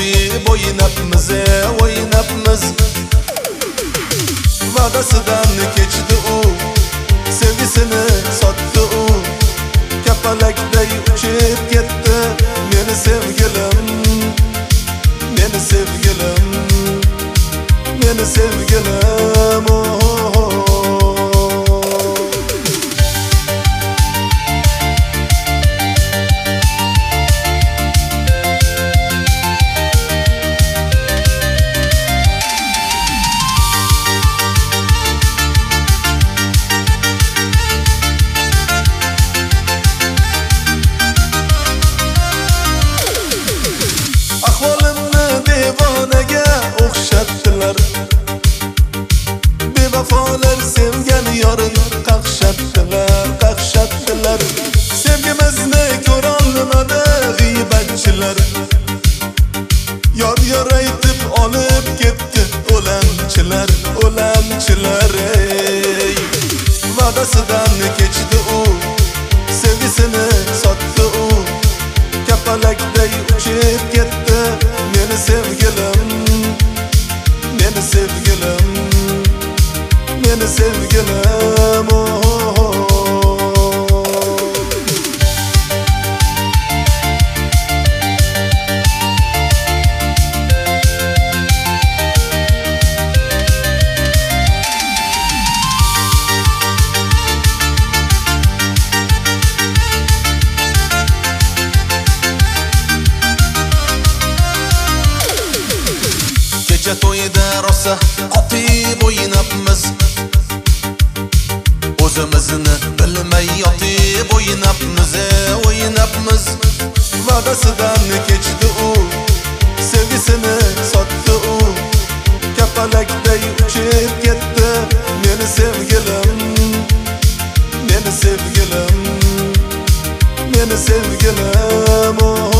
otib o'ynabmiz, o'ynabmiz. Va'dasidan kechdi u, sevgisini sotdi u. Kapalakday uchib ketdi meni sevgilim, meni sevgilim, meni sevgilim. Ahvolimni devonaga o'xshatdilar, bevafolar sevgan yorin qaqshatdilar, qaqshatdilar. Sevgimizni ko'rolmadi g'iybatchilar, yor aytib olib ketdi o'lanchilar, o'lanchilar. Va'dasidan kechdi u, sevgisini sotdi u. Kapalakday uchib ketdi meni sevgilim, meni sevgilim, meni sevgilim. Kecha to'yida rosa otib o'ynabmiz, o'zimizni bilmay yotib o'ynabmiz, o'ynabmiz. Va'dasidan kechdi u, sevgisini sotdi u. Kapalakday uchib ketdi meni sevgilim, meni sevgilim, meni sevgilim.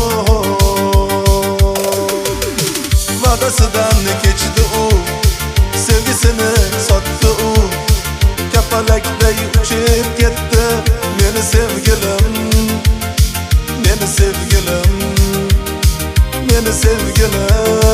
Va'dasidan kechdi u, sevgisini sotdi u. Kapalakday uchib ketdi meni sevgilim, meni sevgilim, meni sevgilim.